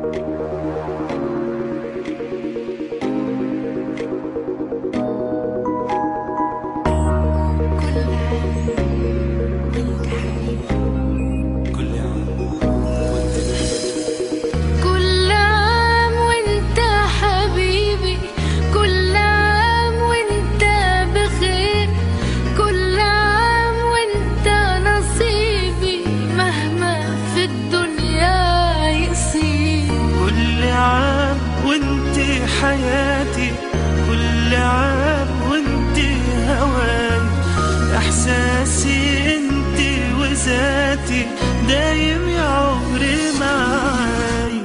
حياتي كل عام وانت هواي، احساسي انت وذاتي دايم يا عمري معاي.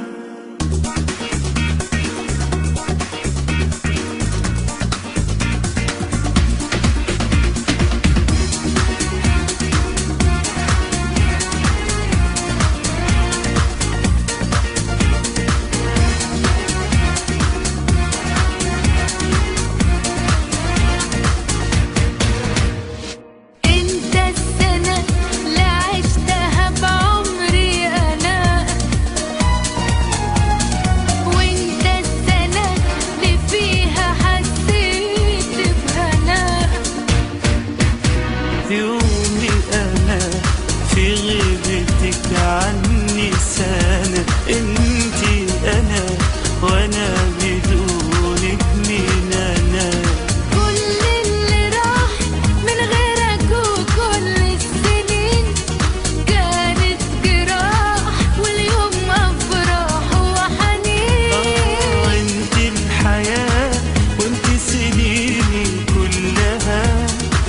يومي أنا في غيبتك عني سنة، انتي أنا وأنا بدونك مين أنا. كل اللي راح من غيرك وكل السنين كانت جراح، واليوم أفراح وحنين. انتي الحياة وانتي سنيني كلها،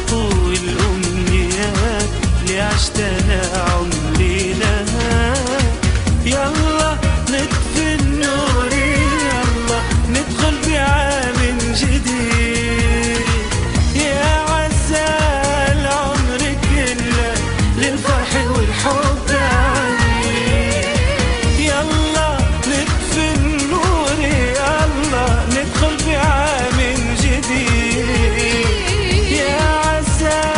اللي عشت انا عمري لها. يلا نطفي النور، يلا ندخل بعام جديد، يا عسى العمر كله للفرح والحب عيد. يلا نطفي النور، يلا ندخل بعام جديد، يا عسى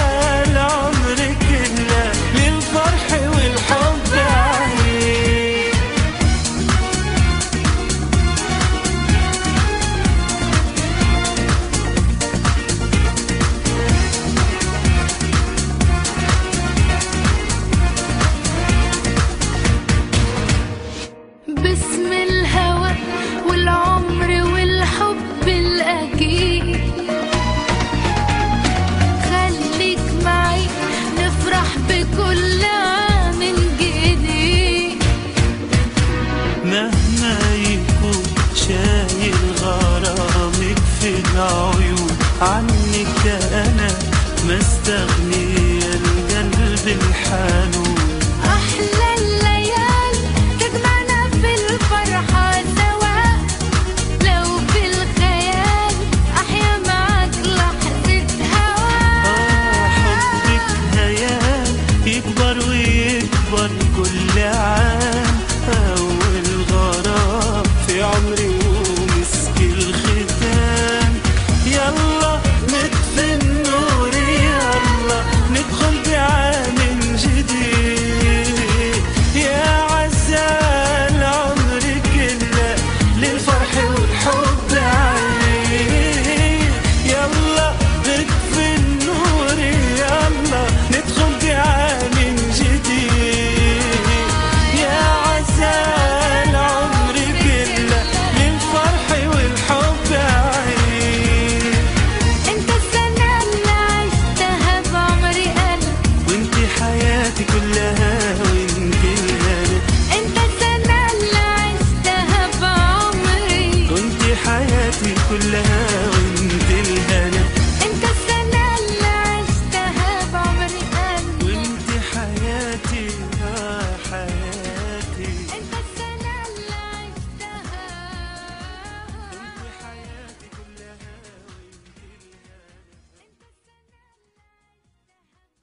باسم الهوى والعمر والحب الأكيد، خليك معي نفرح بكل عام جديد. مهما يكون شايل غرامك في العيون، عنك أنا ما استغني القلب الحنون. أحلى الليالي تجمعنا في الفرحة سوا، لو في الخيال أحيا معاك لحظة هوا. حبك هيال يكبر ويكبر كل عام، أول غرام في عمري ومسك الختام. يلا نطفي النور، يلا ندخل بعام جديد، يا عسى العمر كله للفرح والحب عيد. يلا نطفي النور، يلا ندخل بعام جديد، يا عسى العمر كله للفرح والحب عيد. انت السنة اللي عشتها بعمري أنا، وانتي حياتي كلها وانتي انا. انت السنة اللي عشتها بعمري، كنتي حياتي كلها